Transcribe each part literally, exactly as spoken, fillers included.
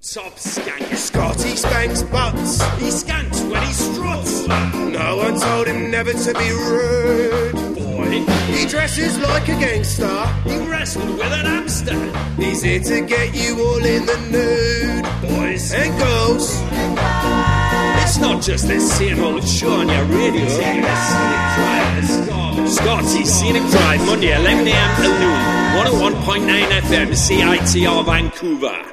Top skank. Scotty spanks butts. He skanks when he struts. No one told him never to be rude. Boy, he dresses like a gangster. He wrestled with an hamster. He's here to get you all in the nude. Boys and girls. It's not just the same old show on your radio. Scotty Scenic Drive, Monday, eleven a.m. till noon. one oh one point nine F M, C I T R Vancouver.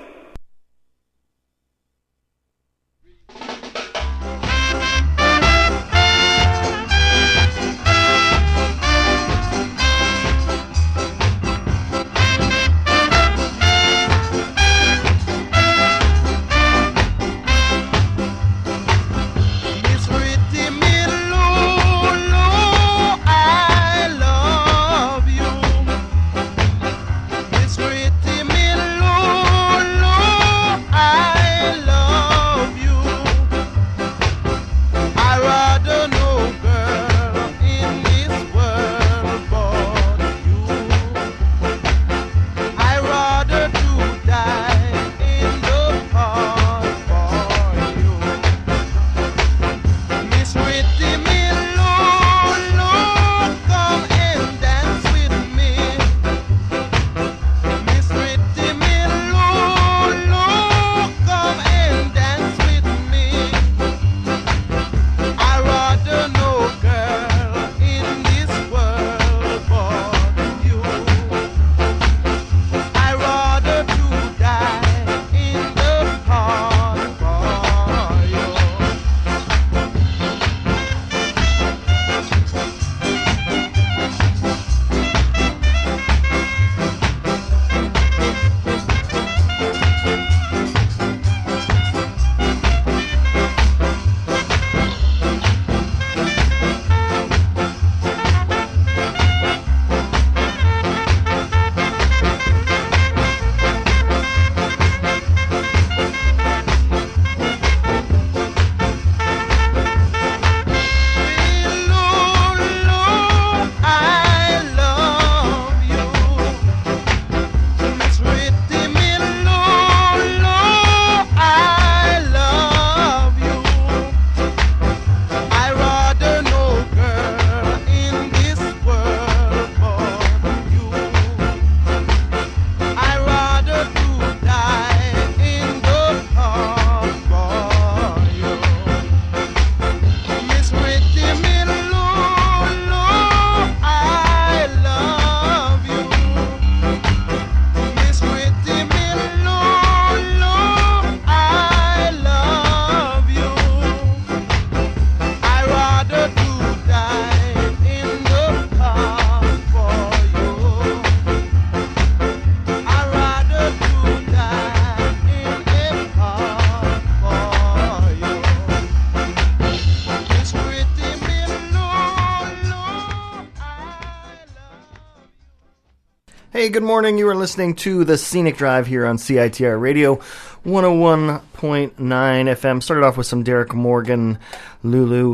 Hey, good morning. You are listening to the Scenic Drive here on C I T R Radio, one oh one point nine F M. Started off with some Derek Morgan, Lulu,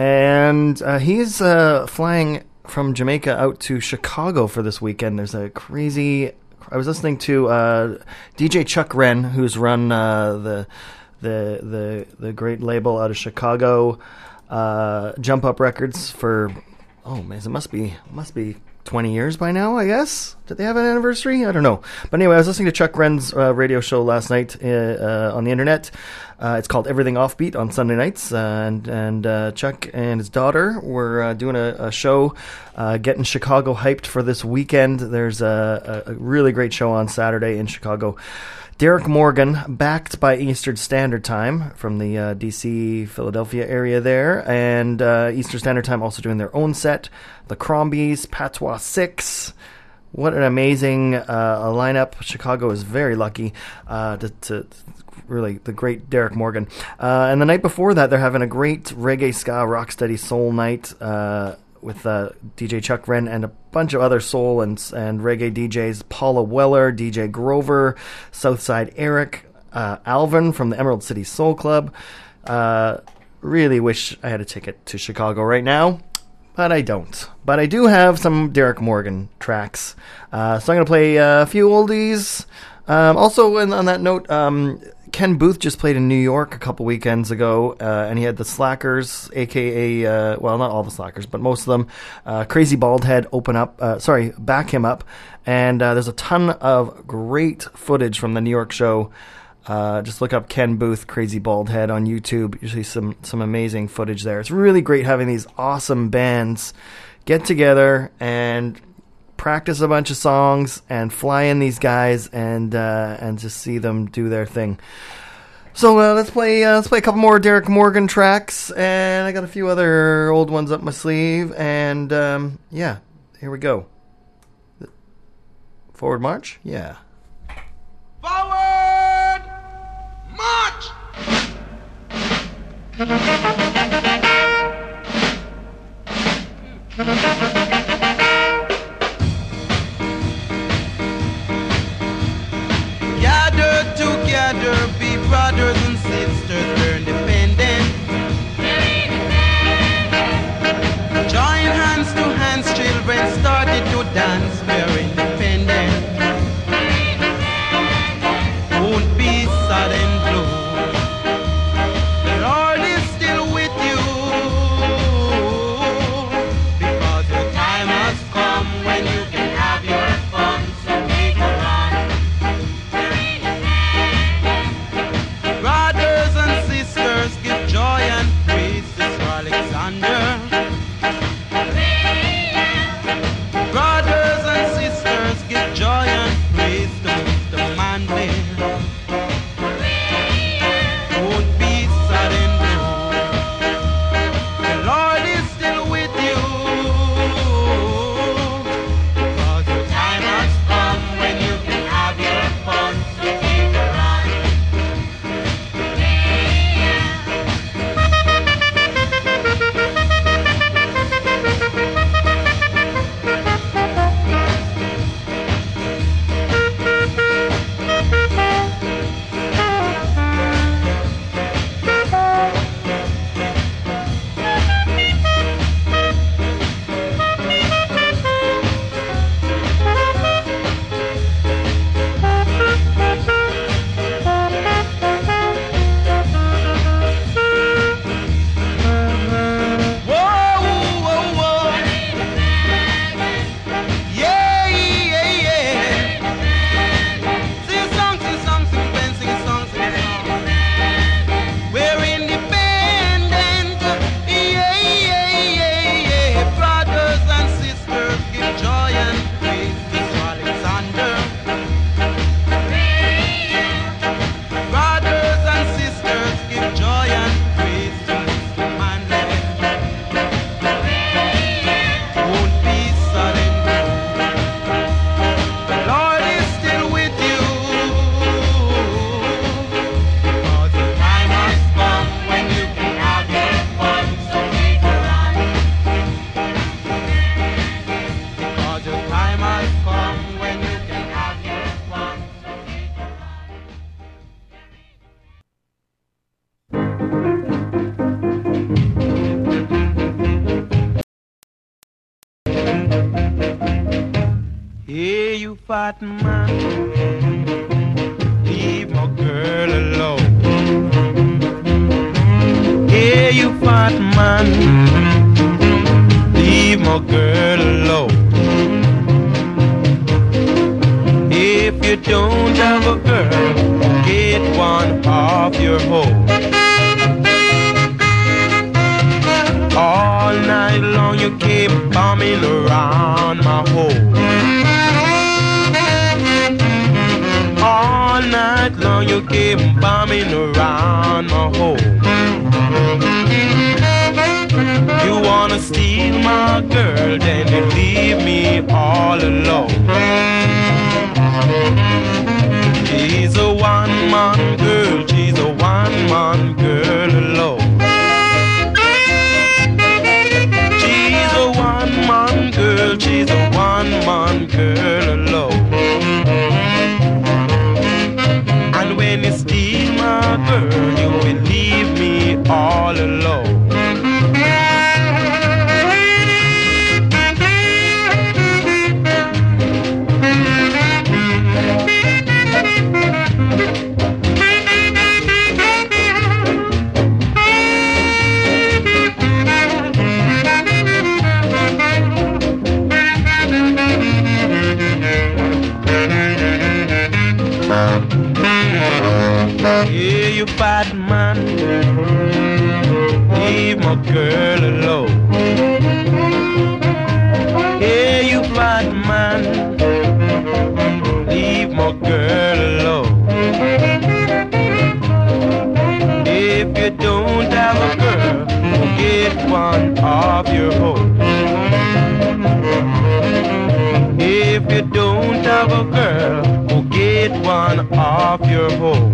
and uh, he's uh, flying from Jamaica out to Chicago for this weekend. There's a crazy... I was listening to uh, D J Chuck Wren, who's run uh, the the the the great label out of Chicago, uh, Jump Up Records for... Oh, man, it must be must be... twenty years by now, I guess. Did they have an anniversary? I don't know. But anyway, I was listening to Chuck Wren's uh, radio show last night uh, uh, on the internet. Uh, it's called Everything Offbeat on Sunday nights. Uh, and and uh, Chuck and his daughter were uh, doing a, a show uh, getting Chicago hyped for this weekend. There's a, a really great show on Saturday in Chicago. Derek Morgan, backed by Eastern Standard Time from the uh, D C, Philadelphia area there, and uh, Eastern Standard Time also doing their own set. The Crombies, Patois Six. What an amazing uh, lineup. Chicago is very lucky uh, to, to really the great Derek Morgan. Uh, and the night before that, they're having a great reggae, ska, rocksteady soul night uh, with uh, D J Chuck Wren and a bunch of other soul and and reggae D Js. Paula Weller, D J Grover, Southside Eric, uh, Alvin from the Emerald City Soul Club. Uh, really wish I had a ticket to Chicago right now, but I don't. But I do have some Derek Morgan tracks. Uh, so I'm going to play a few oldies. Um, also, in, on that note, um, Ken Booth just played in New York a couple weekends ago, uh, and he had the Slackers, a k a, uh, well, not all the Slackers, but most of them, uh, Crazy Baldhead open up, uh, sorry, back him up, and uh, there's a ton of great footage from the New York show. Uh, just look up Ken Booth, Crazy Baldhead on YouTube. You see some, some amazing footage there. It's really great having these awesome bands get together and practice a bunch of songs and fly in these guys and uh, and just see them do their thing. So uh, let's play uh, let's play a couple more Derek Morgan tracks, and I got a few other old ones up my sleeve. And um, yeah, here we go. Forward march, yeah. Forward march. Gather together, be brothers and sisters, we're independent. Join hands to hands, children started to dance, we're independent. Won't be sudden blue. The Lord is still with you, because your time has come when you can have your fun, so make a run. Brothers and sisters, give joy and praise to Sir Alexander. Brothers and sisters, give joy and praise to Mister Manley. Won't be sudden blue. The Lord is still with you, because your time has come when you can have your fun, so keep it on. Hey, you fat man, leave my girl alone. Hey, you fat man, leave my girl alone. If you don't have a girl, get one off your home. All night long you keep bombing around my home. All night long you keep bombing around my home. You wanna steal my girl, then you leave me all alone. She's a one-man girl, she's a one-man girl alone. She's a one-man girl, she's a one-man girl alone. And when you steal my girl, you will leave me all alone. Yeah, you bad man, leave my girl alone. Yeah, you bad man, leave my girl alone. If you don't have a girl, get one of your own. If you don't have a girl, go get one of your own.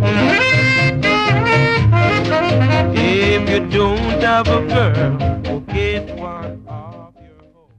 If you don't have a girl, go get one of your own.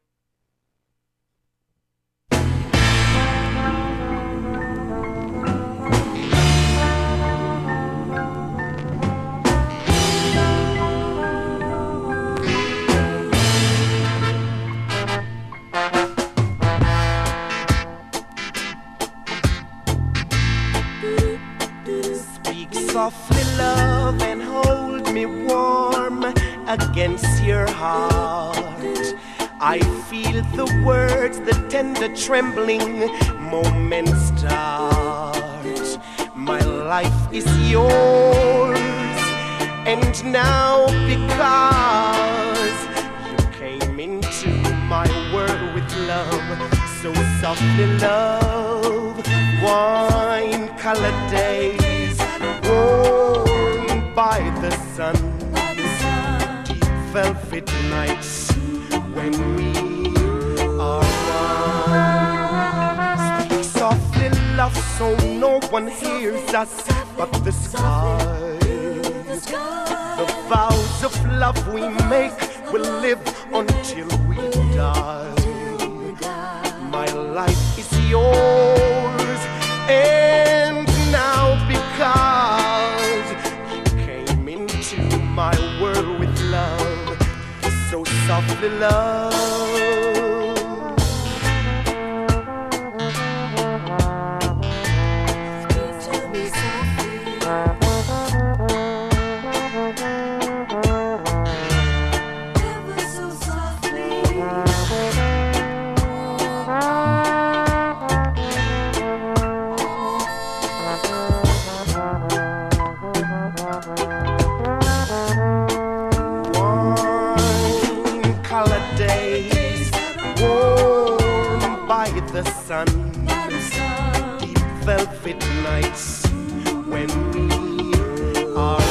Softly, love, and hold me warm against your heart. I feel the words, the tender trembling moments start. My life is yours, and now because you came into my world with love, so softly, love, wine-colored days, warmed by the sun, deep velvet nights when we are one. Speak softly, love, so no one hears us but the skies. The vows of love we make will live until we die. My life is yours, and now because you came into my world with love, so softly, love. Speak to me softly, ever so softly. The sun, deep velvet nights when we are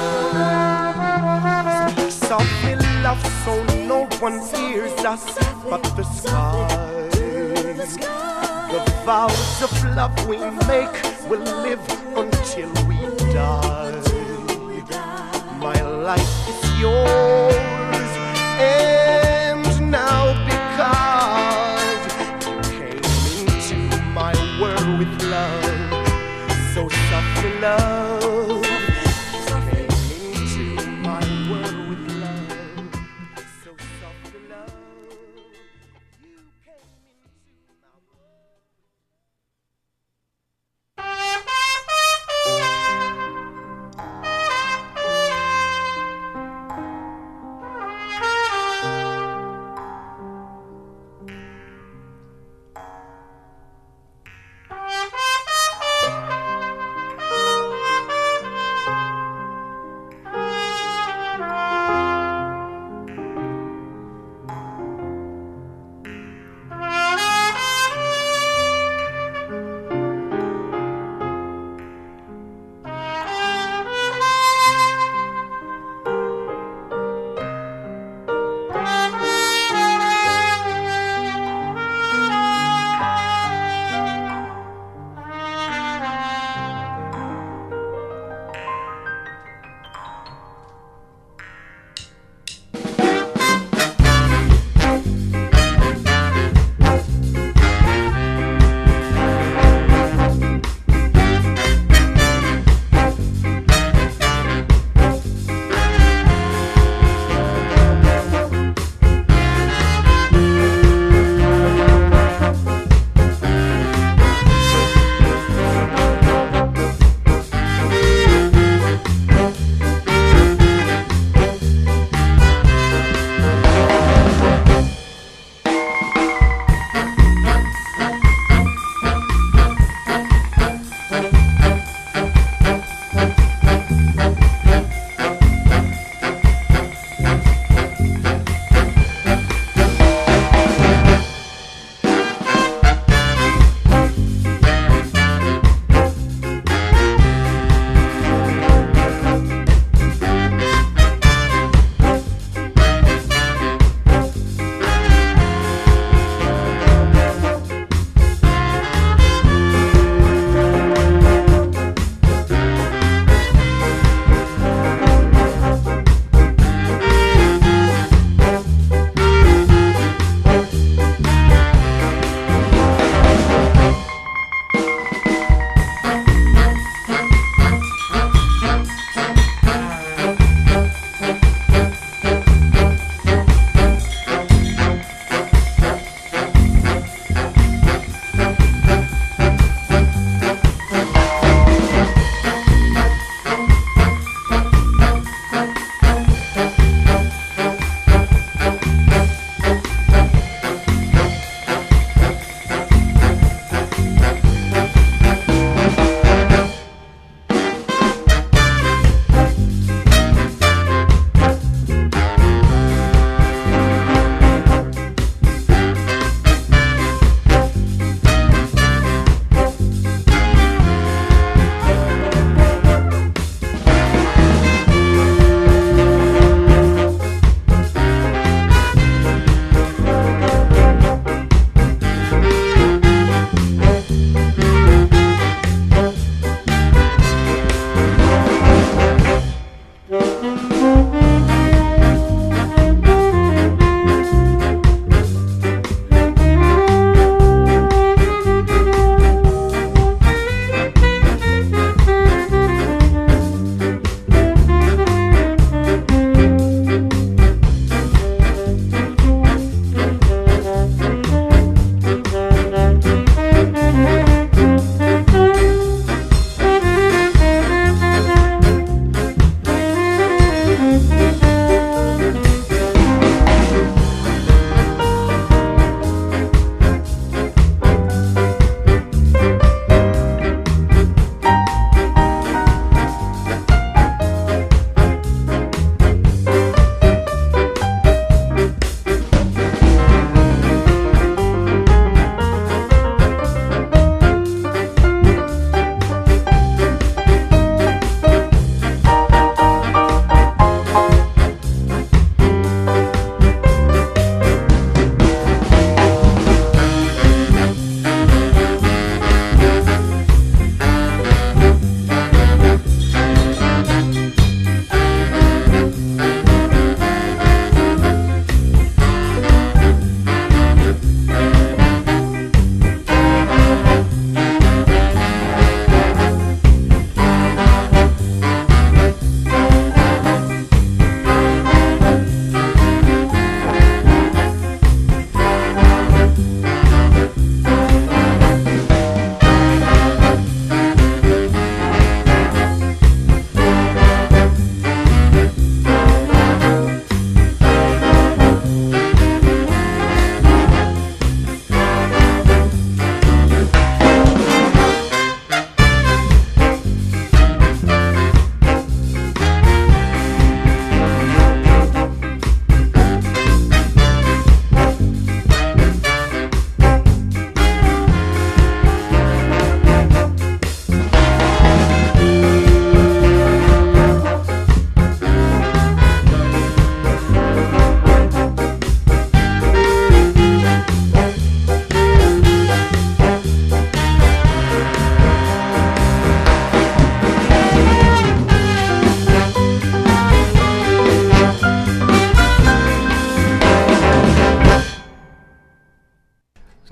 one. Speak softly, love, so no one hears us but the skies. The vows of love we make will live until we die. My life is yours, and now because with love, so softly, love, you came into my world with love, so softly, love, you came into my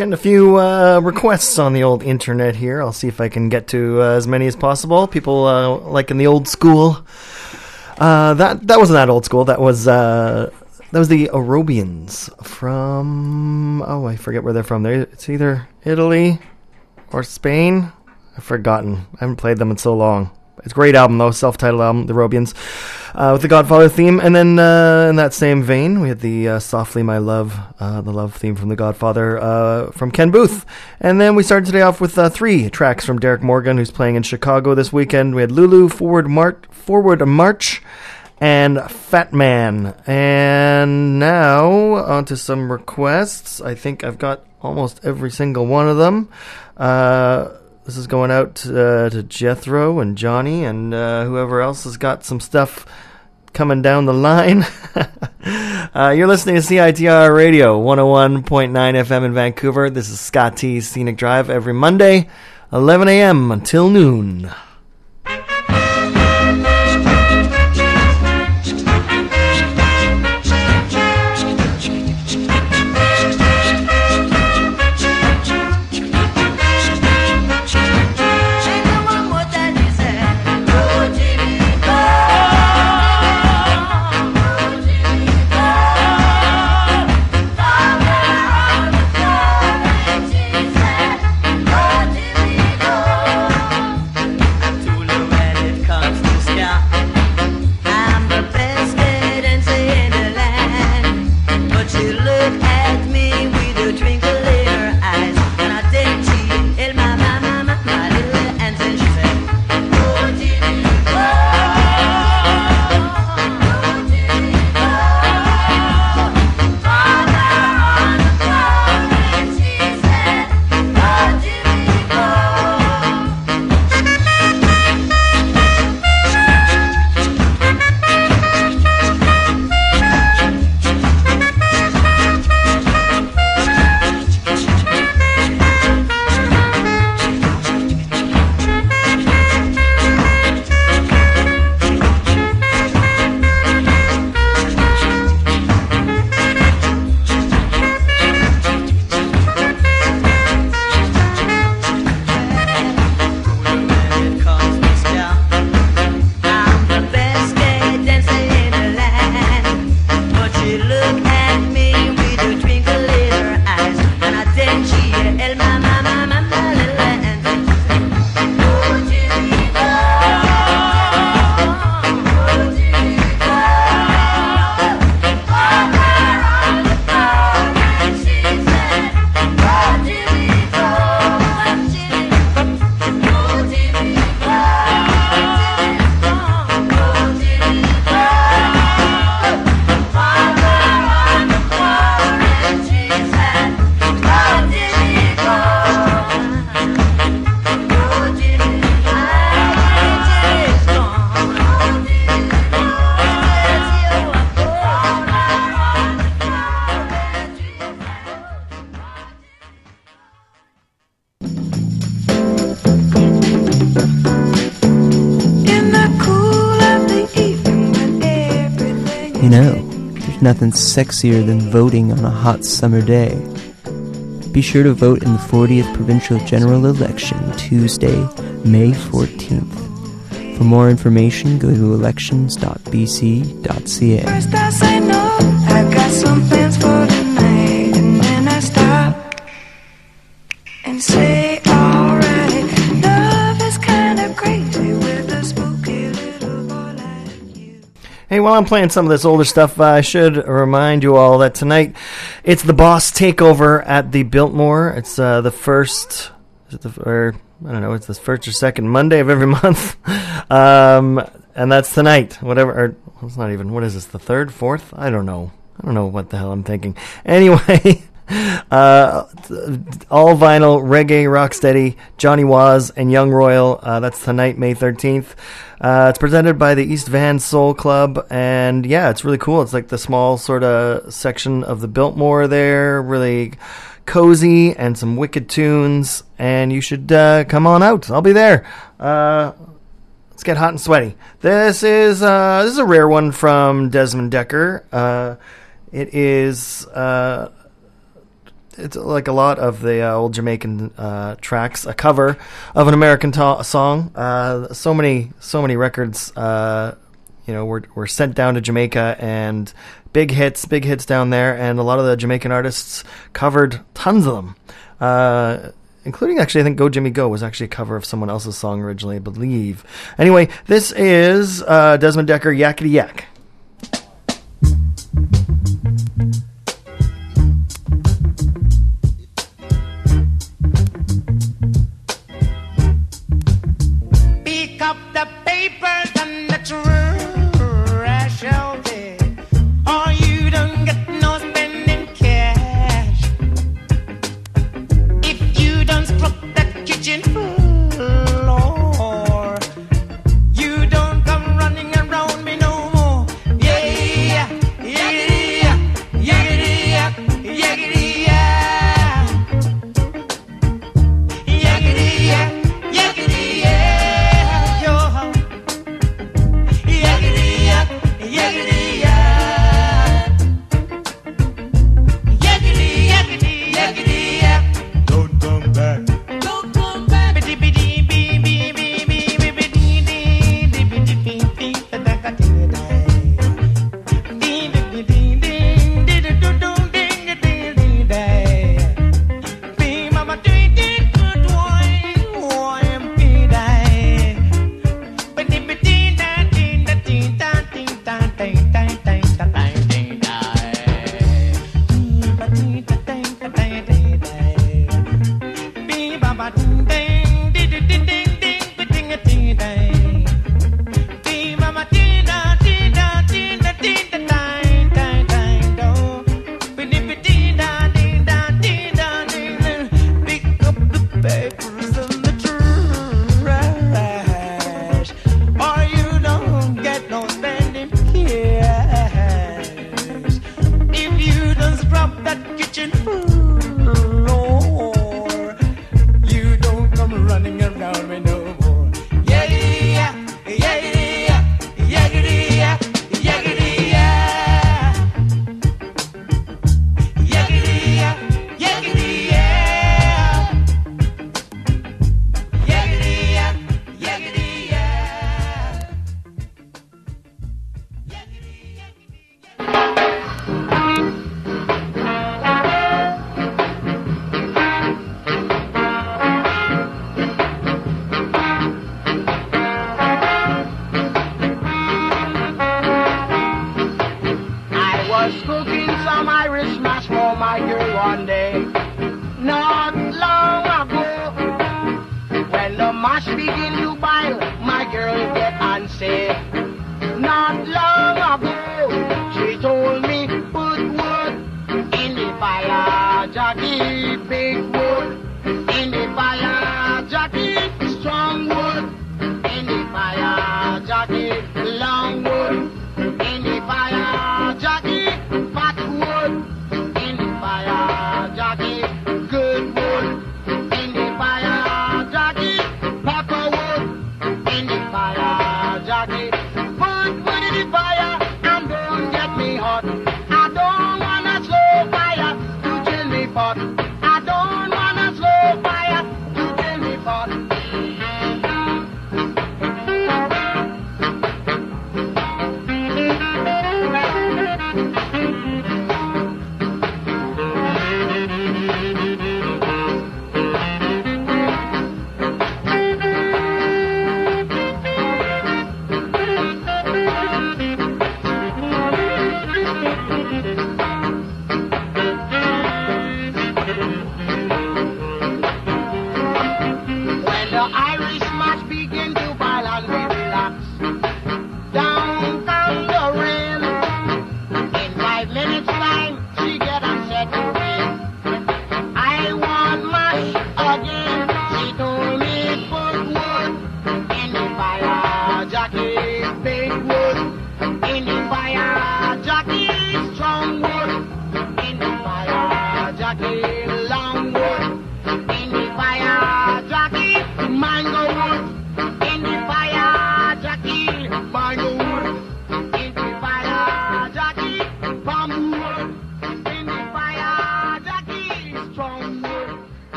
Getting a few uh, requests on the old internet here. I'll see if I can get to uh, as many as possible. People uh, like in the old school. Uh, that that wasn't that old school. That was uh, that was the Aerobians from. Oh, I forget where they're from. They're, it's either Italy or Spain. I've forgotten. I haven't played them in so long. It's a great album, though, self-titled album, The Aerobians, uh, with the Godfather theme. And then uh, in that same vein, we had the uh, Softly My Love, uh, the love theme from The Godfather, uh, from Ken Booth. And then we started today off with uh, three tracks from Derek Morgan, who's playing in Chicago this weekend. We had Lulu, Forward, Mar- Forward March, and Fat Man. And now, on to some requests. I think I've got almost every single one of them. Uh... This is going out uh, to Jethro and Johnny and uh, whoever else has got some stuff coming down the line. uh, you're listening to C I T R Radio, one oh one point nine F M in Vancouver. This is Scott T's Scenic Drive every Monday, eleven a.m. until noon. Nothing sexier than voting on a hot summer day. Be sure to vote in the fortieth Provincial General Election, Tuesday, May fourteenth. For more information, go to elections dot b c dot c a. First I say no, I got some plans for tonight, and then I stop and say alright. Love is kinda crazy with a spooky little boy like you. Hey, while I'm playing some of this older stuff, uh, I should remind you all that tonight it's the Boss Takeover at the Biltmore. It's uh, the first, is it the, or I don't know, it's the first or second Monday of every month, um, and that's tonight. Whatever, or it's not even. What is this? The third, fourth? I don't know. I don't know what the hell I'm thinking. Anyway. Uh, all vinyl, reggae, rocksteady, Johnny Waz and Young Royal. Uh, that's tonight, May thirteenth. Uh, it's presented by the East Van Soul Club, and yeah, it's really cool. It's like the small sort of section of the Biltmore there, really cozy and some wicked tunes, and you should uh, come on out. I'll be there. Uh, let's get hot and sweaty. This is uh, this is a rare one from Desmond Decker. Uh, it is. Uh, it's like a lot of the uh, old Jamaican uh, tracks, a cover of an American ta- song. Uh, so many, so many records, uh, you know, were were sent down to Jamaica, and big hits, big hits down there, and a lot of the Jamaican artists covered tons of them. Uh, including, actually, I think Go Jimmy Go was actually a cover of someone else's song originally, I believe. Anyway, this is uh, Desmond Dekker, Yakety Yak. Pick up the papers and the trash out there, or you don't get no spending cash. If you don't scrub that kitchen floor, you don't come running around me no more. Yeah, yeah, yeah, yeah, yeah. Jockey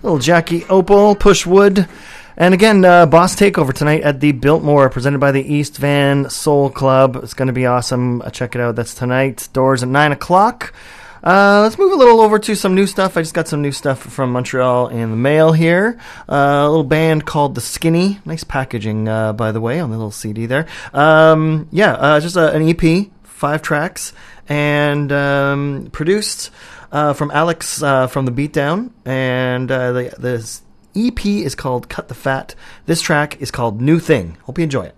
Little Jackie Opal, Push Wood. And again, uh, Boss Takeover tonight at the Biltmore, presented by the East Van Soul Club. It's going to be awesome. Uh, check it out. That's tonight. Doors at nine o'clock. Uh, let's move a little over to some new stuff. I just got some new stuff from Montreal in the mail here. Uh, a little band called The Skinny. Nice packaging, uh, by the way, on the little C D there. Um, yeah, uh, just a, an E P, five tracks, and um, produced uh, from Alex uh, from The Beatdown. And uh, the, the E P is called Cut the Fat. This track is called New Thing. Hope you enjoy it.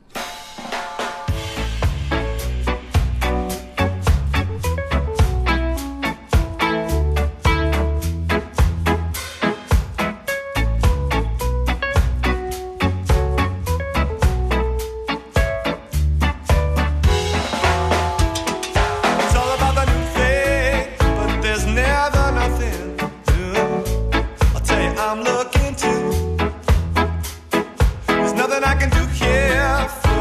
I'm looking to. There's nothing I can do here for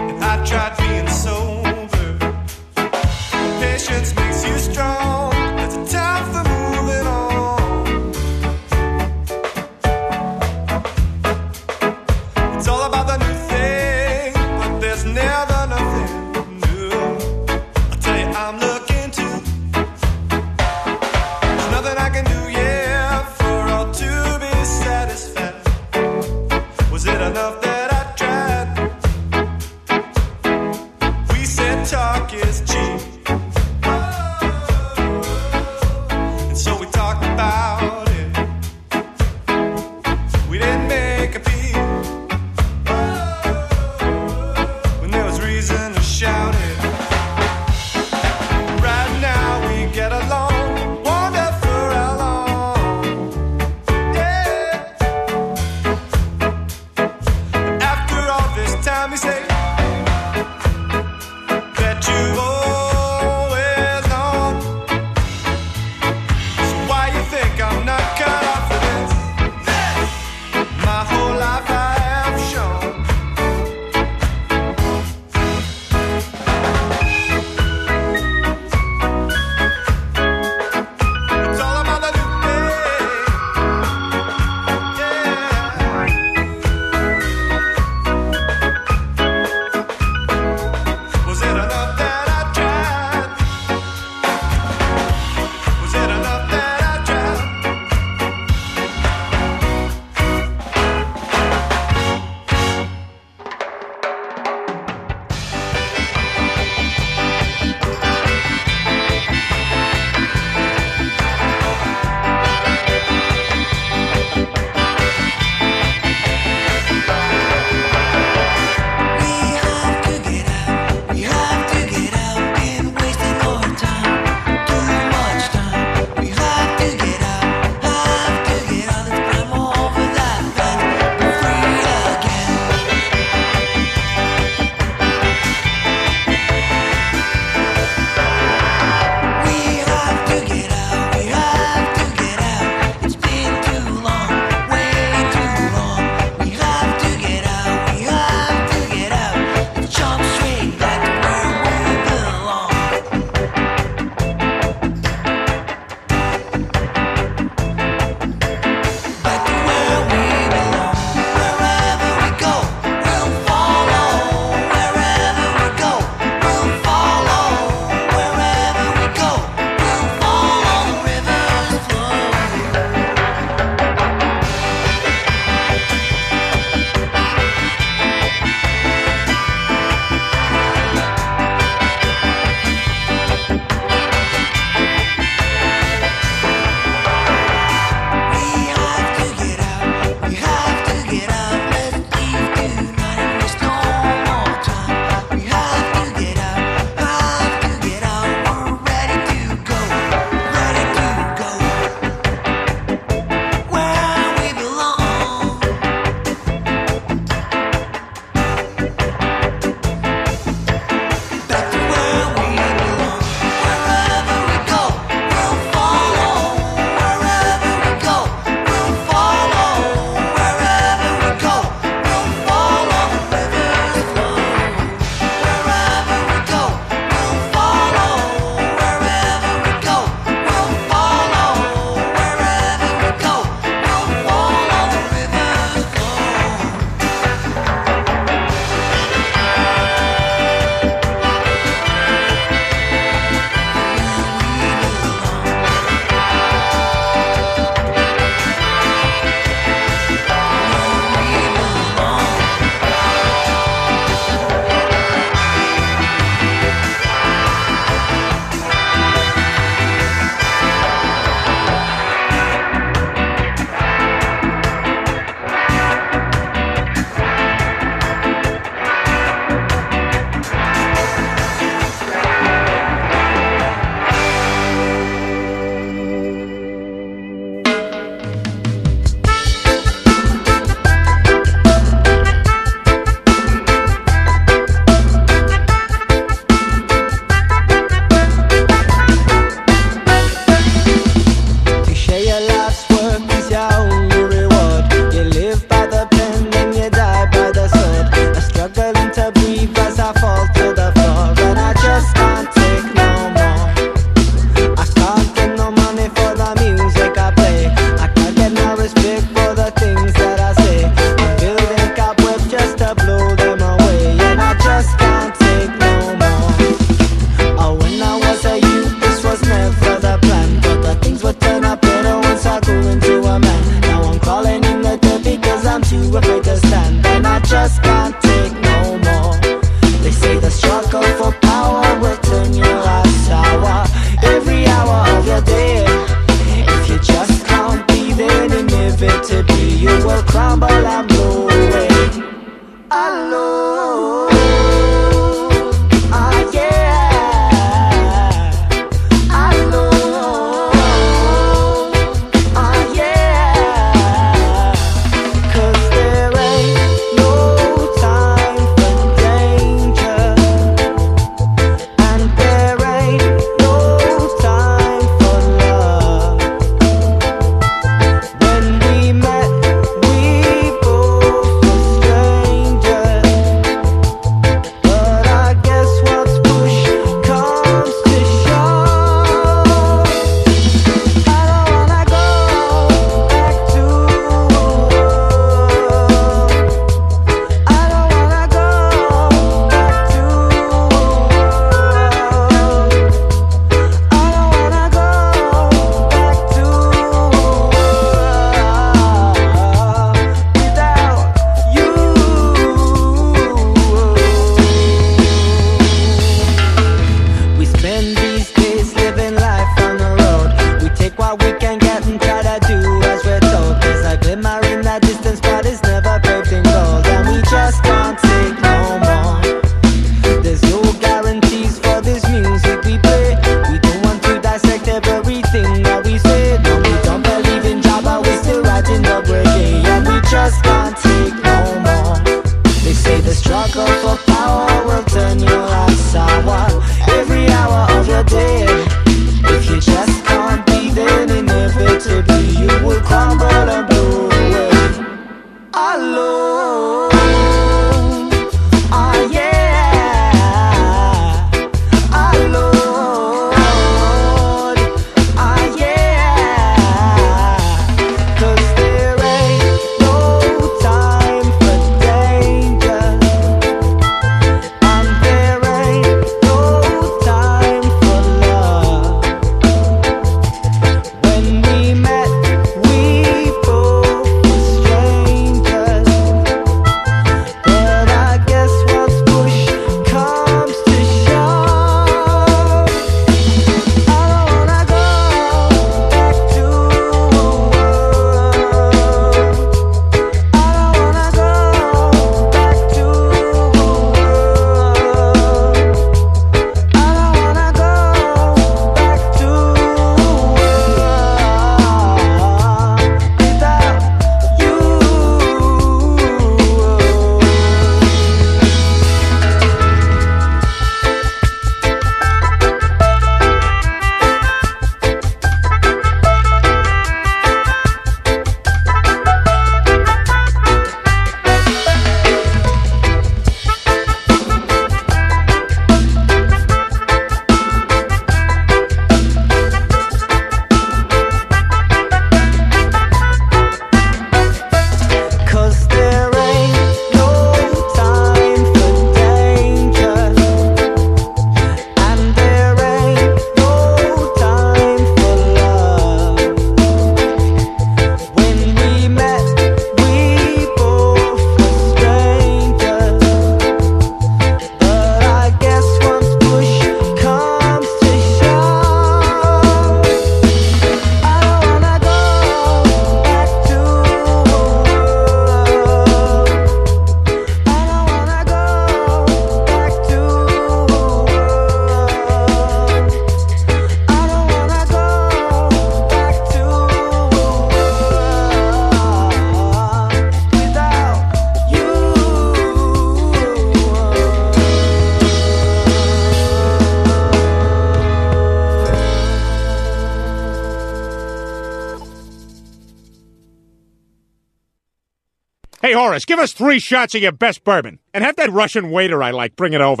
Hey, Horace, give us three shots of your best bourbon. And have that Russian waiter I like bring it over.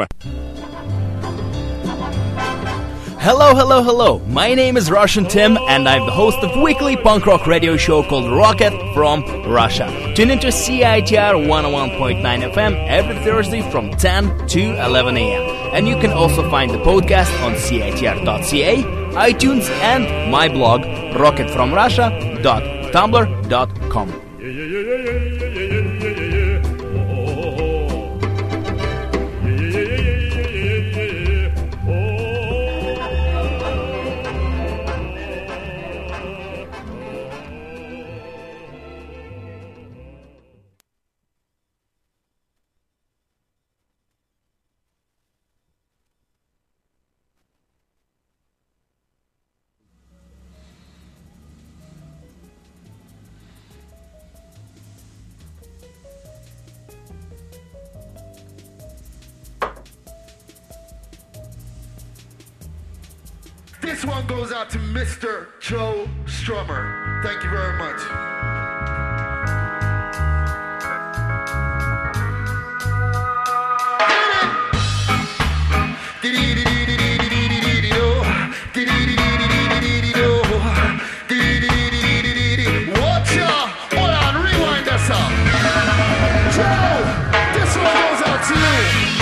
Hello, hello, hello. My name is Russian Tim, and I'm the host of weekly punk rock radio show called Rocket from Russia. Tune into C I T R one oh one point nine F M every Thursday from ten to eleven a.m. And you can also find the podcast on C I T R dot C A, iTunes, and my blog, rocket from russia dot tumblr dot com. This one goes out to Mister Joe Strummer. Thank you very much. Watch out! Hold on, rewind that song. Joe, this one goes out to you.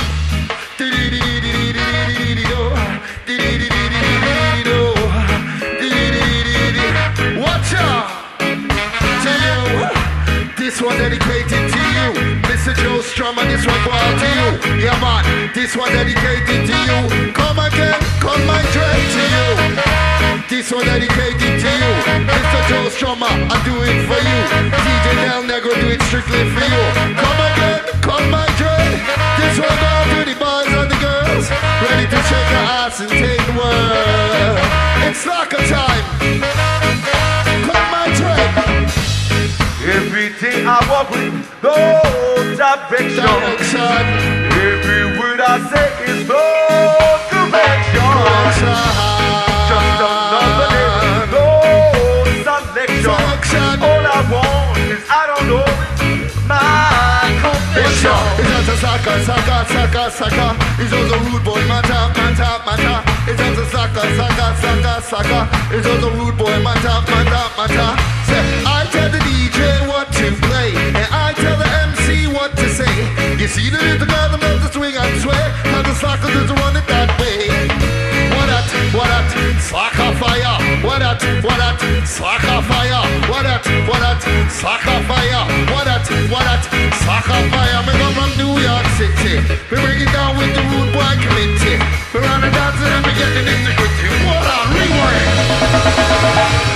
Watch out! To you. This one dedicated to you, Mister Joe Strummer. This one go out to you. Yeah, man. This one dedicated to you. Come again, come my dread to you. This one dedicated to you, Mister Joe Strummer. I do it for you. D J Del Negro do it strictly for you. Come again, come my dread. This one go out to the boys and the girls, ready to shake your ass and take the world. It's like a time. Come my dread. Everything I walk with, no direction. Direction. Every word I say is no direction. Just another day, no selection. Selection. All I want is I don't know my confession. It's just a sucker, sucker, sucker, sucker. It's just a rude boy, mata, mata, mata. It's just a sucker, sucker, sucker, sucker. It's just a rude boy, mata, mata, mata. Say, I tell the D J what to play, and I tell the M C what to say. You see the little girl that does the swing and sway, and the sucker does run it that way. What that, what that, sucker fire. What that, what that, sucker fire. What that, what that, sucker fire. What that, what that, sucker fire. Me come from New York City. We bring it down with the rude boy committee. We run the dance and then we get the nitty-gritty. What on, rewind.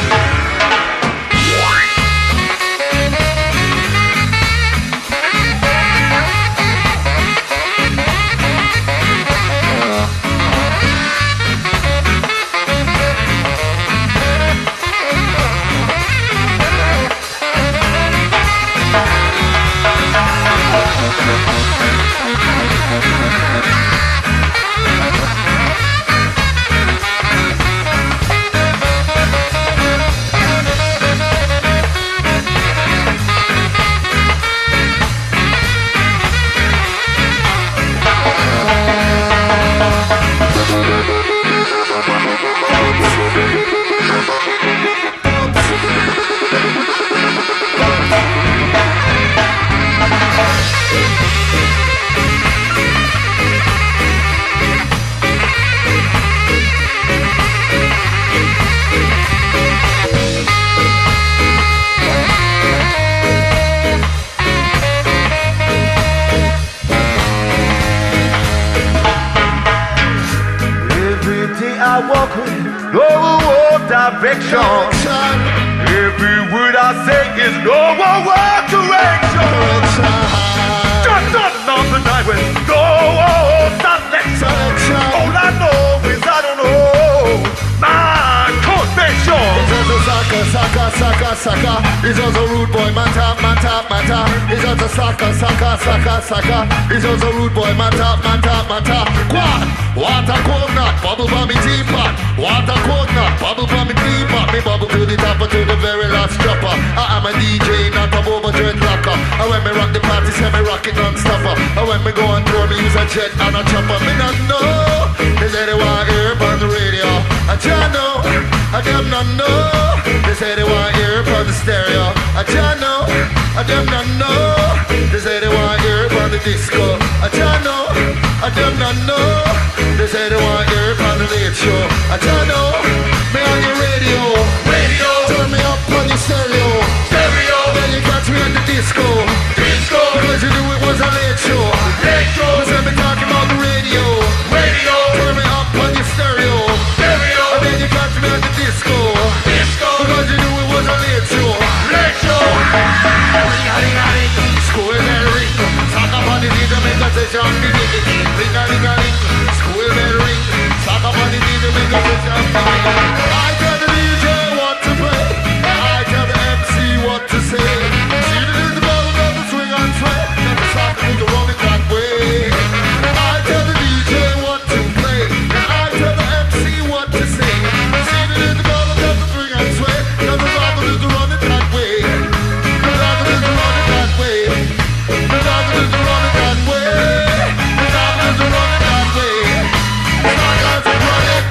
Direction. Every word I say is no one word direction. Just another night with no selection. All I know is I don't know my confession. It's just a sucker, sucker, sucker, sucker. It's just a rude boy, mata, mata, mata. It's just a sucker, sucker, sucker, sucker. It's just a rude boy, mata, mata, mata. Quad, water coconut, bubble by me teapot. Water coconut, bubble by me teapot. Me bubble to the top to the very last dropper. I am a D J, not a boba dreadlocker. And when me rock the party, say me rock it non-stopper. And when me go on tour, me use a jet and a chopper. Me not know, they say they want hear on the radio. I just know, I them not know. They say they want hear on the stereo. I just know, I them not know. They say they want hear on the disco. I just know, I them not know. They say they want hear on the late show. I just know, me on your radio. Radio, turn me up on your stereo. Stereo, then you catch me at the disco. Disco, because you knew it was a late show. Late show, cause me talking about the radio. Radio, turn me up on your stereo. Stereo, and then you catch me at the disco. Disco, because you knew it was a late show. Late show, ring-a-ling-a-ling, school bell ring. Talk about the D J, make a session begin. Ring-a-ling-a-ling, school bell ring. Talk about the D J, make a session begin. I tell the D J what to play, and I tell the M C what to say. See the little ball, got the swing and sway, got the sock, we can run it that way. I tell the D J what to play, and I tell the M C what to say. See the little ball, got the swing and sway, got the sock, we can run it that way. The sock, we can run it that way. The sock, we can run it that way. The sock, we can run it that way. The sock, we can run it.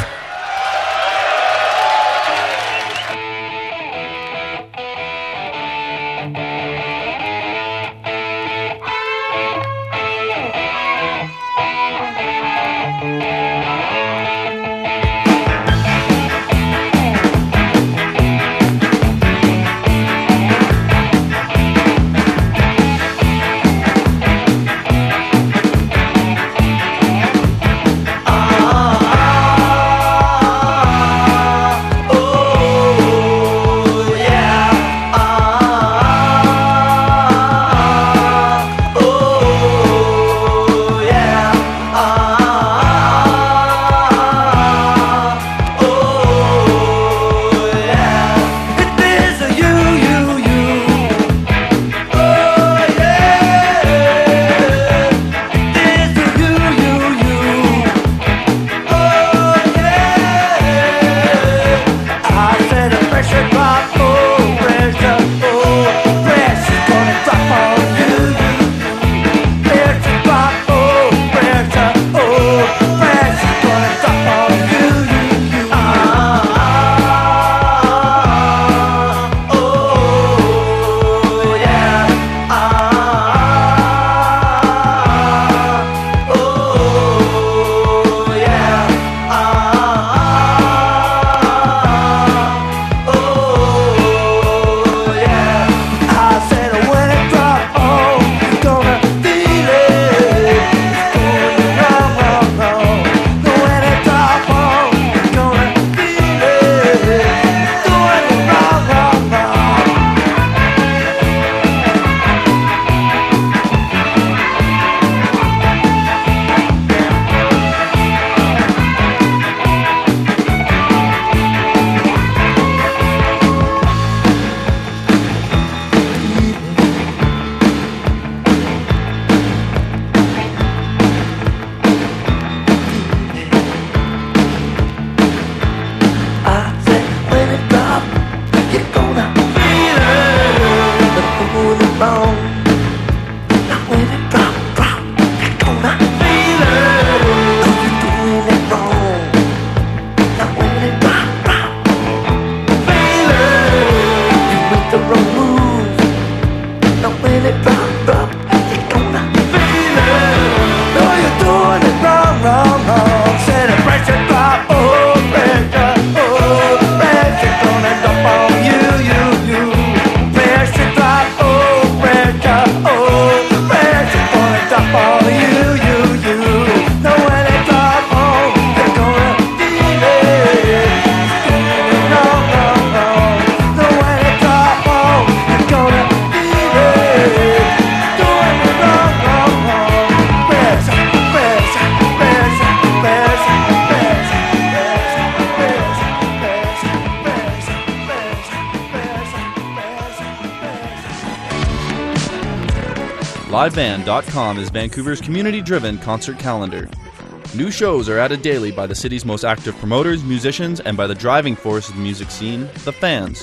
live band dot com is Vancouver's community-driven concert calendar. New shows are added daily by the city's most active promoters, musicians, and by the driving force of the music scene, the fans.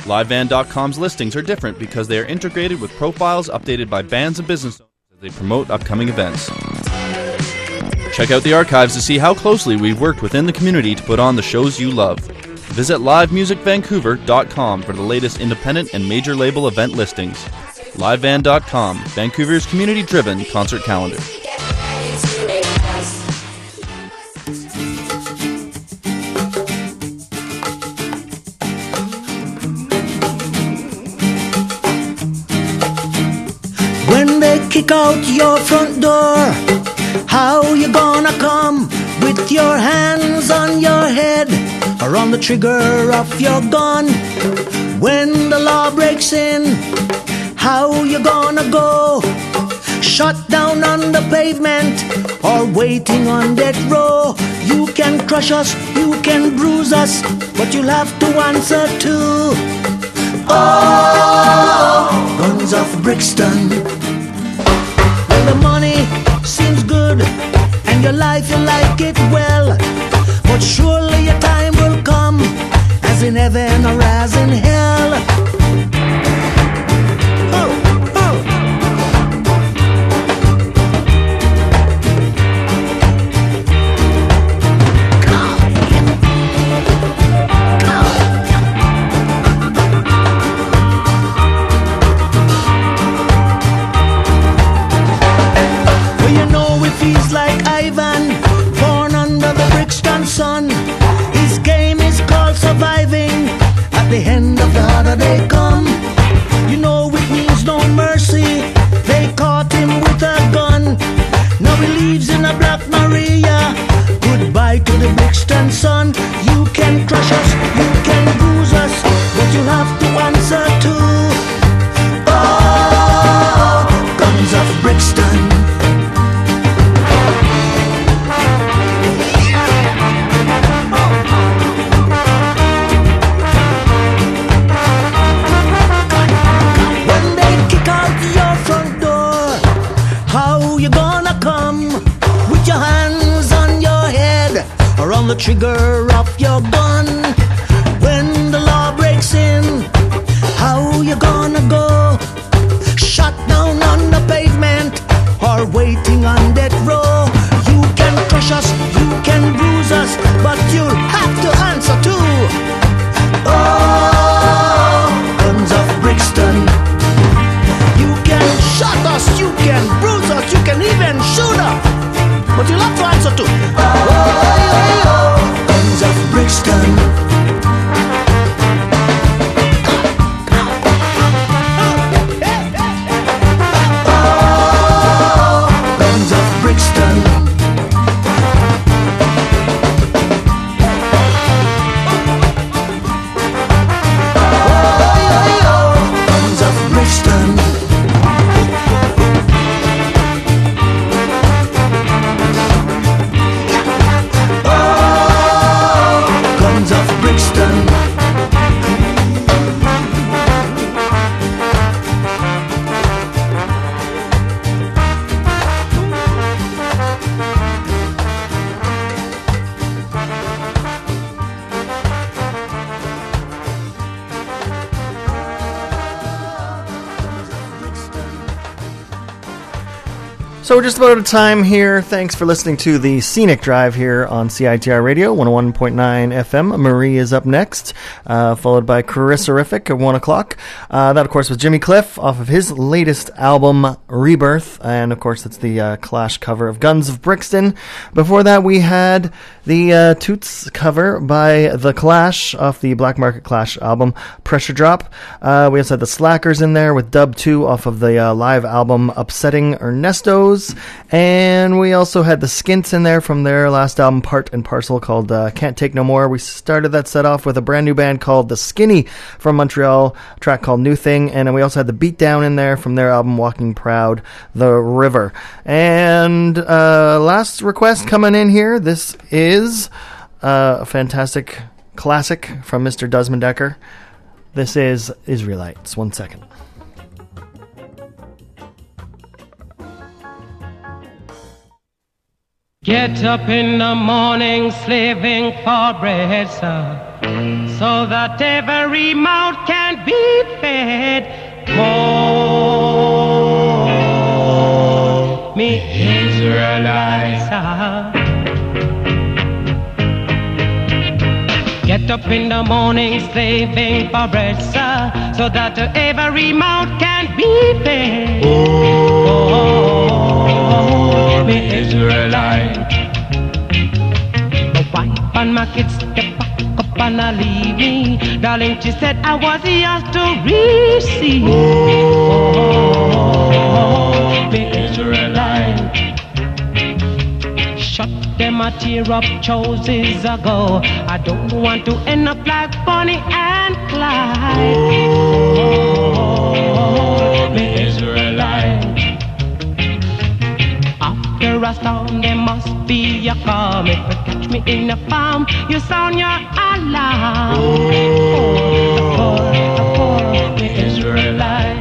live van dot com's listings are different because they are integrated with profiles updated by bands and business owners as they promote upcoming events. Check out the archives to see how closely we've worked within the community to put on the shows you love. Visit live music vancouver dot com for the latest independent and major label event listings. live van dot com, Vancouver's community-driven concert calendar. When they kick out your front door, how you gonna come with your hands on your head or on the trigger of your gun? When the law breaks in, how you gonna go? Shut down on the pavement or waiting on death row? You can crush us, you can bruise us, but you'll have to answer to oh, Guns of Brixton. Well, the money seems good and your life you like it well, but surely your time will come, as in heaven or as in hell. Oh, oh. Well, you know if he's like Ivan, born under the Brixton sun, his game is called surviving. At the end of the harder they come, you know it means no mercy. They caught him with a gun. Now he lives in a Black Maria. Goodbye to the Brixton sun. You can crush us, you can bruise us, but you have to answer to oh, Guns of Brixton. On the trigger of your gun. When the law breaks in, how you gonna go? Shut down on the pavement or waiting on death row? You can crush us, you can bruise us, but you'll have to answer to oh, Guns of Brixton. You can shut us, you can bruise us, you can even shoot us, but you'll have to answer to oh, oh, oh, oh, Guns of Brixton. So we're just about out of time here. Thanks for listening to the Scenic Drive here on C I T R Radio, one oh one point nine F M. Marie is up next, uh, followed by Carisserific at one o'clock. Uh, that, of course, was Jimmy Cliff off of his latest album, Rebirth. And, of course, it's the uh, Clash cover of Guns of Brixton. Before that, we had the uh, Toots cover by The Clash off the Black Market Clash album, Pressure Drop. Uh, we also had the Slackers in there with Dub two off of the uh, live album, Upsetting Ernestos. And we also had the Skints in there from their last album, Part and Parcel, called uh, Can't Take No More. We started that set off with a brand new band called The Skinny from Montreal, a track called New Thing. And then we also had the Beatdown in there from their album, Walking Proud, The River. And uh, last request coming in here, this is uh, a fantastic classic from Mister Desmond Decker. This is Israelites. One second. Get up in the morning slaving for bread, sir, so that every mouth can be fed. Oh, me Israelites. Get up in the morning slaving for bread, sir, so that every mouth can be fed. Oh, me Israelite. The wife and my kids step back up and I leave me. Darling, she said I was yours to receive. Oh, me Israelite. Shut them a tear up choices ago. I don't want to end up like Bonnie and Clyde. Oh, me Israelite. After a storm, there must be a calm. If you catch me in a farm, you sound your alarm. Oh, the poor, the Israelite.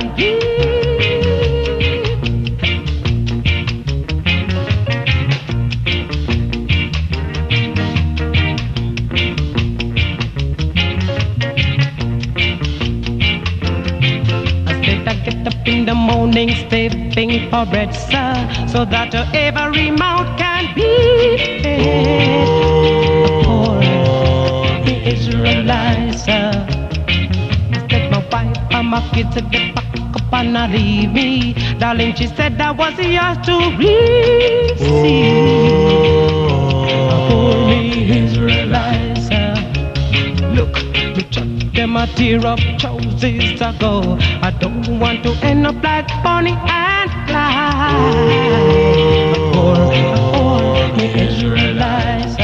In the morning, stepping for bread, sir, so that every mouth can be fed. The poor, the Israelites, sir. I said my wife and my kids at the back up and not leave me. Darling, she said I was yours to receive. The poor, the Israelites, sir. Look, me chuck them a tear up choices ago. I don't want to end up like Bonnie and Clyde. A poor, a poor, me Israelites.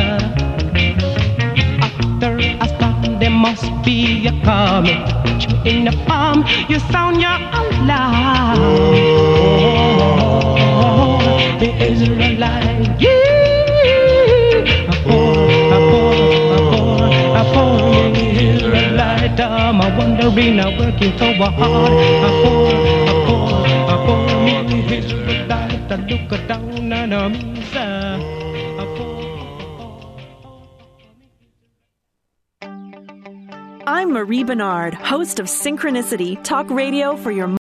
After a storm, there must be a calm. If you catch me in the palm, you sound your alarm. Oh, the Israelite. Yeah. A poor, a poor, a poor, a poor, me Israelite. I'm a wondering, I'm working so hard. A poor, a poor, a poor, me Israelite. I look down on me, sir. A poor, I'm Marie Bernard, host of Synchronicity, talk radio for your